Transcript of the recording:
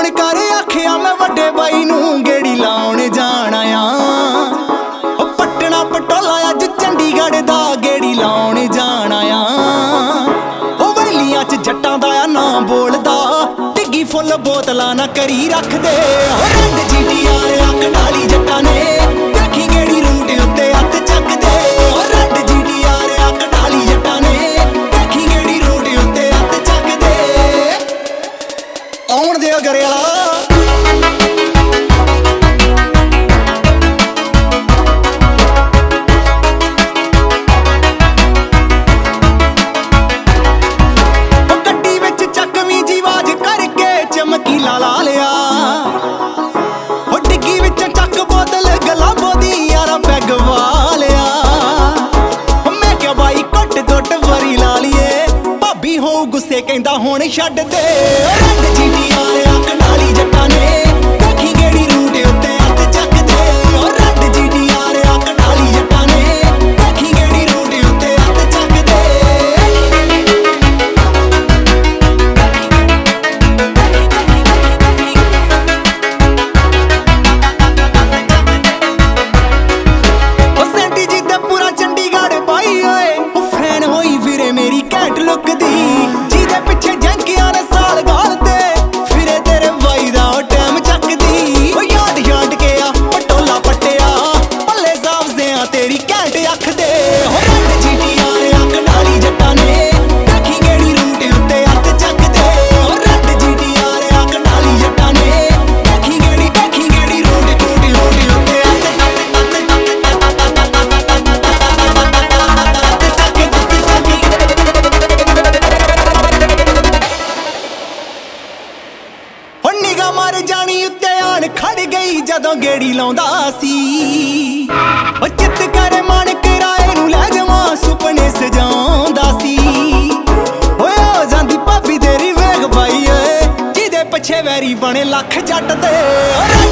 Phone कर आखिया मैं वड्डे बाई नूं गेड़ी लाउण जाना आ। पटना पटोला अज चंडीगढ़ दा गेड़ी लाउण जाना आ। वैलियां च जट्टां दा नाम बोलदा डिग्गी फुल बोतलां ना करी रख दे। रंग GTR अक डाली जट्टां ने देखी गेड़ी रूट उत्ते हत्थ चक दे। रंग GTR अक डाली जट्टां ने देखी गेड़ी रूट उत्ते हत्थ चक दे। आउण दे गरेला ला लिया डिग्गी विच चक बोतल गलाबो दी यारा पैग वालिया। मैं क्या बाई घट घुट वरी ला लिए भाभी हो गुस्से कहंदा हुण छड्ड दे। रंग GTR अक डाली जट्टां ने देखी गेड़ी रूट उत्ते हत्थ चक दे। रंग GTR अक डाली जट्टां ने देखी गेड़ी रूट उत्ते हत्थ चक दे। मेरी घैंट लुक दी जिदे पिछे जंकियां ने साल गालदे फिरे तेरे बाई दा टैम चकदी। याद याद के आ पटोला पट्टिया पल्ले साफ से आ तेरी घैंट अख दे। रंग GTR अक डाली जट्टां ने देखी गेड़ी रूट उत्ते हत्थ चक दे। रंग GTR अक डाली जट्टां ने देखी गेड़ी रूट उत्ते हत्थ निगाह मार जानी उत्ते आन खड़ गई जदों गेड़ी लाउंदा सी। चित करे मन किराए नूं लै जावां सुपने सजाउंदा सी। ओए हो जांदी भाभी तेरी वेख बाई जिहदे पिछे वैरी बने लख जट दे।